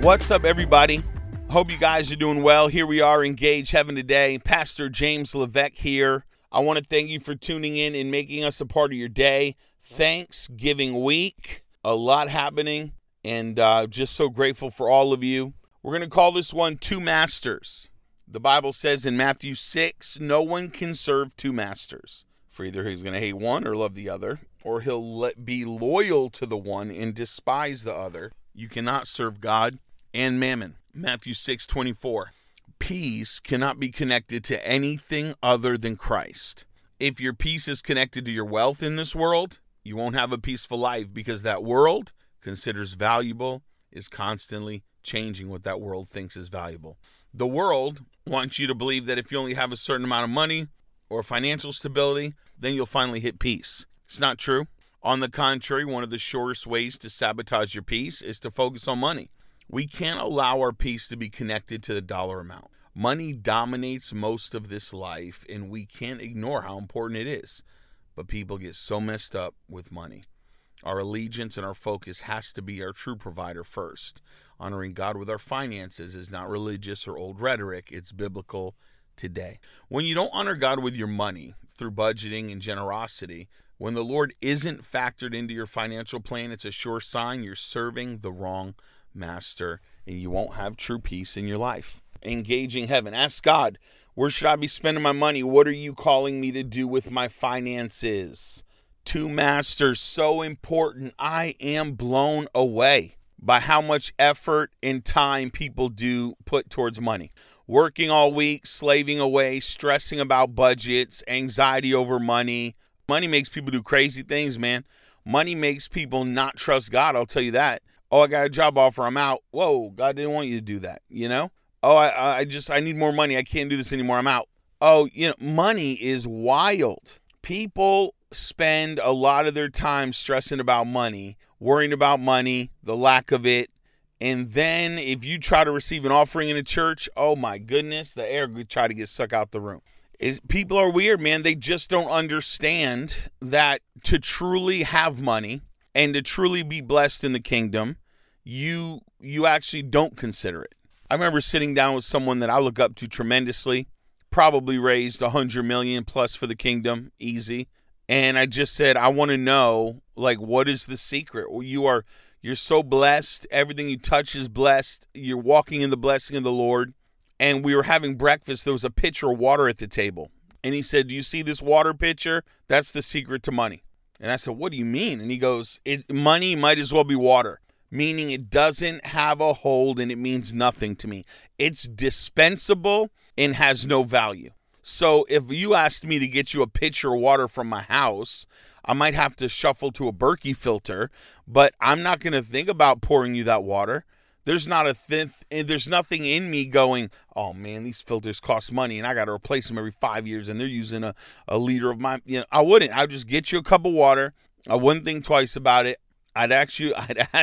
What's up, everybody? Hope you guys are doing well. Here we are, Engage Heaven today. Pastor James Levesque here. I want to thank you for tuning in and making us a part of your day. Thanksgiving week, a lot happening, and just so grateful for all of you. We're going to call this one Two Masters. The Bible says in Matthew 6, no one can serve two masters. For either he's going to hate one or love the other, or he'll be loyal to the one and despise the other. You cannot serve God and mammon. Matthew 6:24. Peace cannot be connected to anything other than Christ. If your peace is connected to your wealth in this world, you won't have a peaceful life, because that world considers valuable is constantly changing what that world thinks is valuable. The world wants you to believe that if you only have a certain amount of money or financial stability, then you'll finally hit peace. It's not true. On the contrary, one of the surest ways to sabotage your peace is to focus on money. We can't allow our peace to be connected to the dollar amount. Money dominates most of this life, and we can't ignore how important it is. But people get so messed up with money. Our allegiance and our focus has to be our true provider first. Honoring God with our finances is not religious or old rhetoric. It's biblical today. When you don't honor God with your money through budgeting and generosity, when the Lord isn't factored into your financial plan, it's a sure sign you're serving the wrong master, and you won't have true peace in your life. Engaging heaven. Ask God, where should I be spending my money? What are you calling me to do with my finances? Two masters, so important. I am blown away by how much effort and time people do put towards money. Working all week, slaving away, stressing about budgets, anxiety over money. Money makes people do crazy things, man. Money makes people not trust God, I'll tell you that. Oh, I got a job offer, I'm out. Whoa, God didn't want you to do that, you know? Oh, I need more money. I can't do this anymore, I'm out. Oh, money is wild. People spend a lot of their time stressing about money, worrying about money, the lack of it. And then if you try to receive an offering in a church, oh my goodness, the air could try to get sucked out the room. People are weird, man. They just don't understand that to truly have money and to truly be blessed in the kingdom, you actually don't consider it. I remember sitting down with someone that I look up to tremendously, probably raised $100 million plus for the kingdom, easy. And I just said, I want to know, what is the secret? Well, you're so blessed. Everything you touch is blessed. You're walking in the blessing of the Lord. And we were having breakfast. There was a pitcher of water at the table. And he said, do you see this water pitcher? That's the secret to money. And I said, what do you mean? And he goes, money might as well be water, meaning it doesn't have a hold and it means nothing to me. It's dispensable and has no value. So if you asked me to get you a pitcher of water from my house, I might have to shuffle to a Berkey filter, but I'm not going to think about pouring you that water. There's nothing in me going, oh man, these filters cost money and I got to replace them every 5 years and they're using a liter of my, I wouldn't. I'd just get you a cup of water. I wouldn't think twice about it. I'd ask you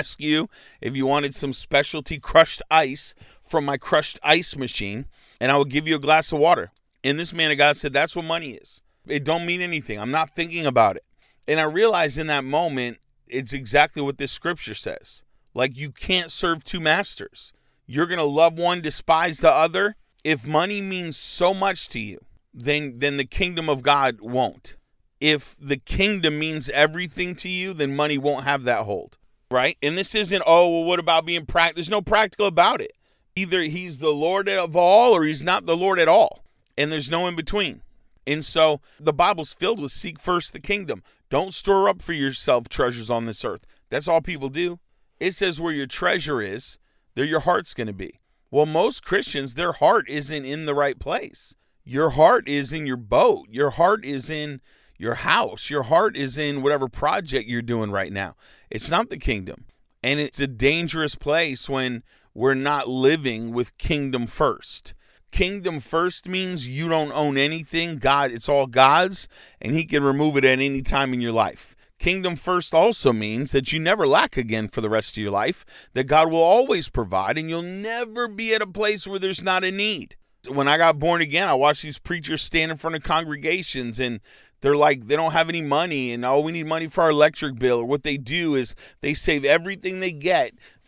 if you wanted some specialty crushed ice from my crushed ice machine, and I would give you a glass of water. And this man of God said, that's what money is. It don't mean anything. I'm not thinking about it. And I realized in that moment, it's exactly what this scripture says. You can't serve two masters. You're going to love one, despise the other. If money means so much to you, then the kingdom of God won't. If the kingdom means everything to you, then money won't have that hold, right? And this isn't, what about being practical? There's no practical about it. Either he's the Lord of all or he's not the Lord at all. And there's no in between. And so the Bible's filled with seek first the kingdom. Don't store up for yourself treasures on this earth. That's all people do. It says where your treasure is, there your heart's going to be. Well, most Christians, their heart isn't in the right place. Your heart is in your boat. Your heart is in your house. Your heart is in whatever project you're doing right now. It's not the kingdom. And it's a dangerous place when we're not living with kingdom first. Kingdom first means you don't own anything. God, it's all God's, and he can remove it at any time in your life. Kingdom first also means that you never lack again for the rest of your life, that God will always provide, and you'll never be at a place where there's not a need. When I got born again, I watched these preachers stand in front of congregations, and they're like, they don't have any money, and we need money for our electric bill. Or what they do is they save everything they get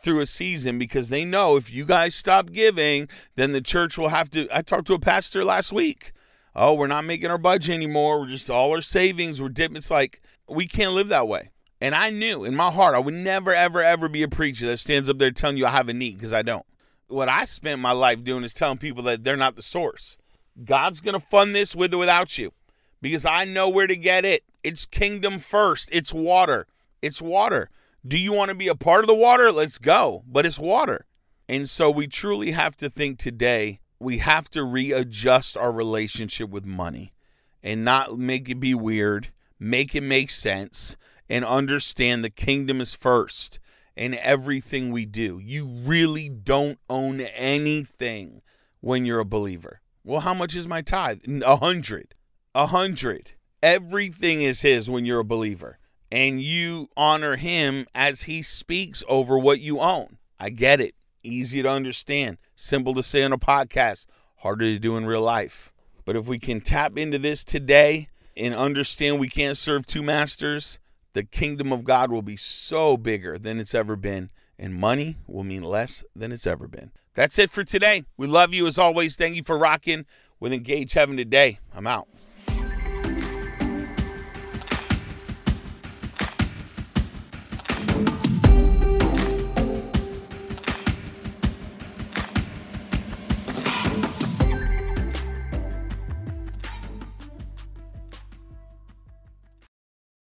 through a season because they know if you guys stop giving, then the church will have to. I talked to a pastor last week. Oh, we're not making our budget anymore. We're just all our savings. We're dipping. It's like, we can't live that way. And I knew in my heart I would never, ever, ever be a preacher that stands up there telling you I have a need, because I don't. What I spent my life doing is telling people that they're not the source. God's going to fund this with or without you, because I know where to get it. It's kingdom first. It's water. It's water. Do you want to be a part of the water? Let's go. But it's water. And so we truly have to think today, we have to readjust our relationship with money and not make it be weird, make it make sense, and understand the kingdom is first in everything we do. You really don't own anything when you're a believer. Well, how much is my tithe? 100. 100. Everything is his when you're a believer. And you honor him as he speaks over what you own. I get it. Easy to understand. Simple to say on a podcast. Harder to do in real life. But if we can tap into this today and understand we can't serve two masters, the kingdom of God will be so bigger than it's ever been. And money will mean less than it's ever been. That's it for today. We love you as always. Thank you for rocking with Engage Heaven today. I'm out.